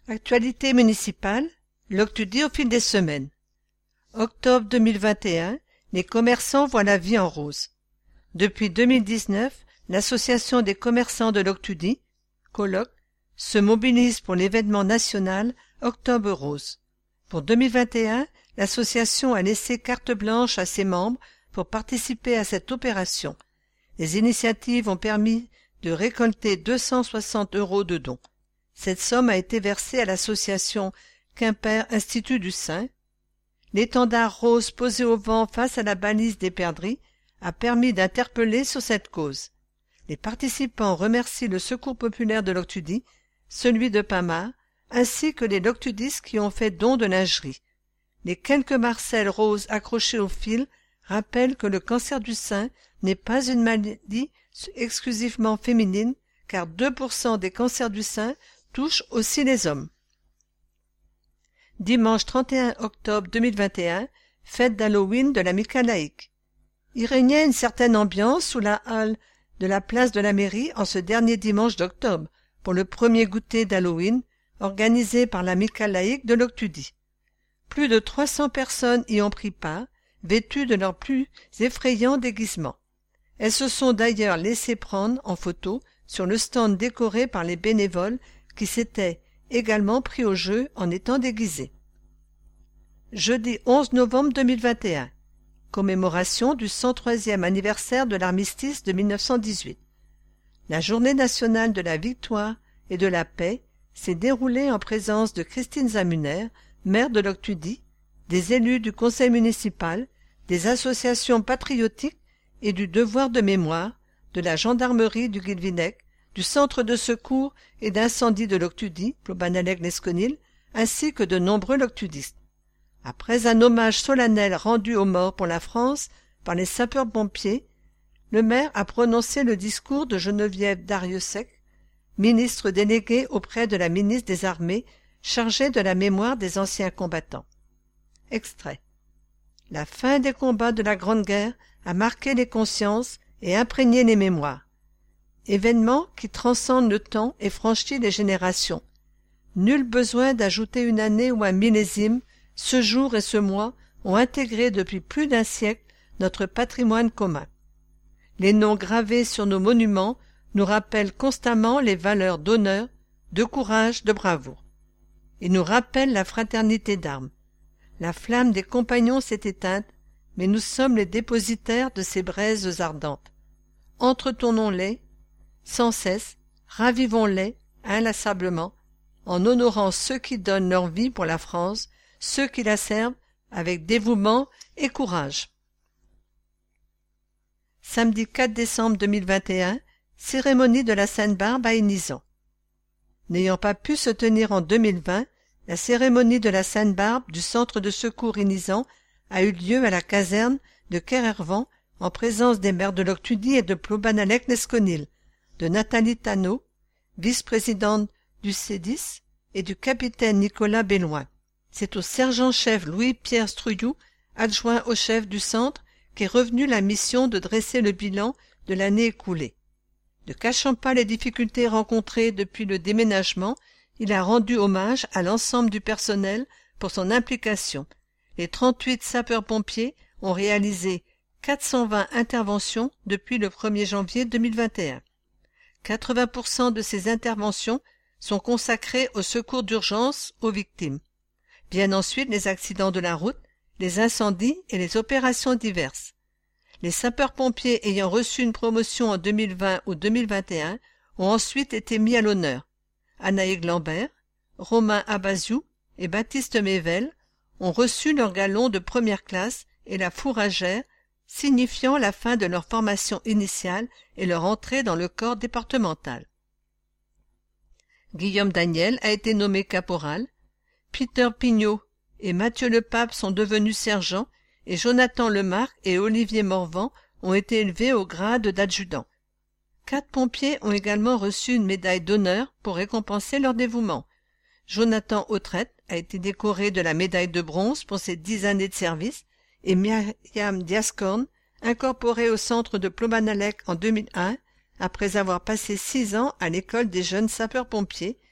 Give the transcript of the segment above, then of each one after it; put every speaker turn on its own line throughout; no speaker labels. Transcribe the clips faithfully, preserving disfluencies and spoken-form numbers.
Actualité municipale, l'Octudie au fil des semaines. Octobre deux mille vingt et un, les commerçants voient la vie en rose. Depuis deux mille dix-neuf, l'association des commerçants de l'Octudie, colloque, se mobilise pour l'événement national Octobre Rose. Pour deux mille vingt et un, l'association a laissé carte blanche à ses membres pour participer à cette opération. Les initiatives ont permis de récolter deux cent soixante euros de dons. Cette somme a été versée à l'association Quimper Institut du Saint. L'étendard rose posé au vent face à la balise des perdrix a permis d'interpeller sur cette cause. Les participants remercient le Secours populaire de l'Octudie, celui de Pamar, ainsi que les loctudistes qui ont fait don de lingerie. Les quelques marcelles roses accrochées au fil rappellent que le cancer du sein n'est pas une maladie exclusivement féminine, car deux pour cent des cancers du sein touchent aussi les hommes. Dimanche trente et un octobre deux mille vingt et un, fête d'Halloween de l'Amicale laïque. Il régnait une certaine ambiance sous la halle de la place de la mairie en ce dernier dimanche d'octobre pour le premier goûter d'Halloween organisé par l'Amicale laïque de l'Octudie. Plus de trois cents personnes y ont pris part, vêtues de leurs plus effrayants déguisements. Elles se sont d'ailleurs laissées prendre en photo sur le stand décoré par les bénévoles qui s'étaient également pris au jeu en étant déguisés. Jeudi onze novembre deux mille vingt et un. Commémoration du cent troisième anniversaire de l'armistice de mille neuf cent dix-huit. La journée nationale de la victoire et de la paix s'est déroulée en présence de Christine Zamuner, maire de l'Octudie, des élus du conseil municipal, des associations patriotiques et du devoir de mémoire, de la gendarmerie du Guilvinec, du centre de secours et d'incendie de l'Octudie, Plobanalec-Lesconil, ainsi que de nombreux loctudistes. Après un hommage solennel rendu aux morts pour la France par les sapeurs-pompiers, le maire a prononcé le discours de Geneviève Darrieussecq, ministre déléguée auprès de la ministre des Armées, chargée de la mémoire des anciens combattants. Extrait. La fin des combats de la Grande Guerre a marqué les consciences et imprégné les mémoires. Événement qui transcende le temps et franchit les générations. Nul besoin d'ajouter une année ou un millésime, ce jour et ce mois ont intégré depuis plus d'un siècle notre patrimoine commun. Les noms gravés sur nos monuments nous rappellent constamment les valeurs d'honneur, de courage, de bravoure. Ils nous rappellent la fraternité d'armes. La flamme des compagnons s'est éteinte, mais nous sommes les dépositaires de ces braises ardentes. Entretenons-les sans cesse, ravivons-les inlassablement, en honorant ceux qui donnent leur vie pour la France, ceux qui la servent avec dévouement et courage. Samedi quatre décembre deux mille vingt et un, cérémonie de la Sainte-Barbe à Inizan. N'ayant pas pu se tenir en deux mille vingt, la cérémonie de la Sainte-Barbe du centre de secours Inizan a eu lieu à la caserne de Kerhervan en présence des maires de l'Octudie et de Plobanalec-Lesconil, de Nathalie Tannot, vice-présidente du C E D I S, et du capitaine Nicolas Belloin. C'est au sergent-chef Louis-Pierre Strouilloux, adjoint au chef du centre, qu'est revenue la mission de dresser le bilan de l'année écoulée. Ne cachant pas les difficultés rencontrées depuis le déménagement, il a rendu hommage à l'ensemble du personnel pour son implication. Les trente-huit sapeurs-pompiers ont réalisé quatre cent vingt interventions depuis le premier janvier deux mille vingt et un. quatre-vingts pour cent de ces interventions sont consacrées au secours d'urgence aux victimes. Viennent ensuite les accidents de la route, les incendies et les opérations diverses. Les sapeurs-pompiers ayant reçu une promotion en deux mille vingt ou deux mille vingt et un ont ensuite été mis à l'honneur. Anaïg Lambert, Romain Abaziou et Baptiste Mével ont reçu leur galon de première classe et la fourragère, signifiant la fin de leur formation initiale et leur entrée dans le corps départemental. Guillaume Daniel a été nommé caporal, Peter Pignot et Mathieu Lepape sont devenus sergents et Jonathan Lemarque et Olivier Morvan ont été élevés au grade d'adjudant. Quatre pompiers ont également reçu une médaille d'honneur pour récompenser leur dévouement. Jonathan Autrette a été décoré de la médaille de bronze pour ses dix années de service et Myriam Diascorn, incorporée au centre de Plobanalec en deux mille un, après avoir passé six ans à l'école des jeunes sapeurs-pompiers,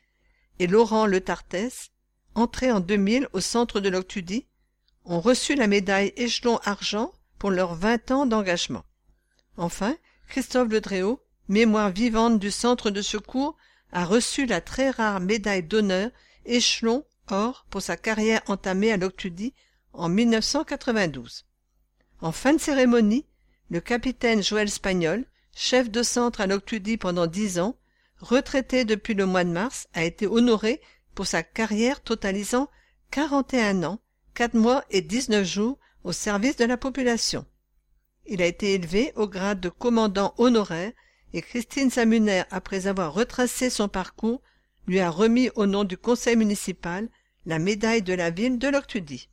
et Laurent Le Tartès, entrés en deux mille au centre de l'Octudie, ont reçu la médaille échelon argent pour leurs vingt ans d'engagement. Enfin, Christophe Ledréau, mémoire vivante du centre de secours, a reçu la très rare médaille d'honneur échelon or pour sa carrière entamée à l'Octudie en mille neuf cent quatre-vingt-douze. En fin de cérémonie, le capitaine Joël Spagnol, chef de centre à l'Octudie pendant dix ans, retraité depuis le mois de mars, a été honoré pour sa carrière totalisant quarante et un ans, quatre mois et dix-neuf jours au service de la population. Il a été élevé au grade de commandant honoraire et Christine Samuner, après avoir retracé son parcours, lui a remis au nom du conseil municipal la médaille de la ville de l'Octudie.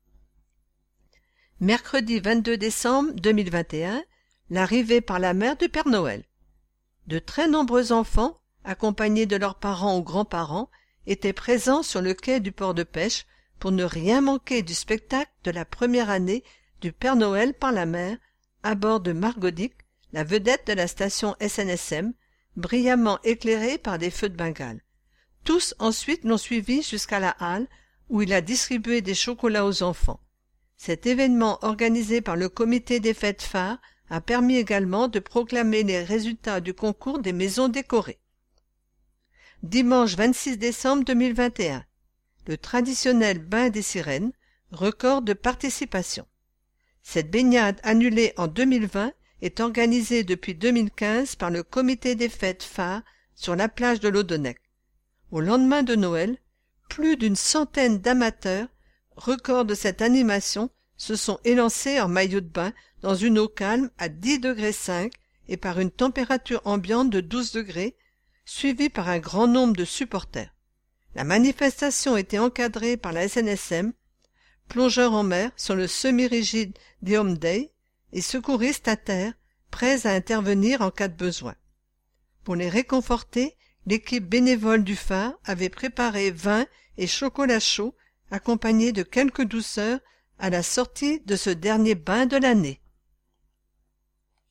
Mercredi vingt-deux décembre deux mille vingt et un, l'arrivée par la mer du Père Noël. De très nombreux enfants, accompagnés de leurs parents ou grands-parents, étaient présents sur le quai du port de pêche pour ne rien manquer du spectacle de la première année du Père Noël par la mer, à bord de Margodic, la vedette de la station S N S M, brillamment éclairée par des feux de Bengale. Tous ensuite l'ont suivi jusqu'à la halle, où il a distribué des chocolats aux enfants. Cet événement organisé par le comité des fêtes phares a permis également de proclamer les résultats du concours des maisons décorées. Dimanche vingt-six décembre deux mille vingt et un. Le traditionnel bain des sirènes, record de participation. Cette baignade annulée en deux mille vingt est organisée depuis deux mille quinze par le comité des fêtes phares sur la plage de l'Odonec. Au lendemain de Noël, plus d'une centaine d'amateurs, record de cette animation, se sont élancés en maillot de bain dans une eau calme à dix degrés cinq et par une température ambiante de douze degrés, suivis par un grand nombre de supporters. La manifestation était encadrée par la S N S M, plongeurs en mer sur le semi-rigide Diom Day et secouristes à terre, prêts à intervenir en cas de besoin. Pour les réconforter, l'équipe bénévole du phare avait préparé vin et chocolat chaud, accompagnés de quelques douceurs à la sortie de ce dernier bain de l'année.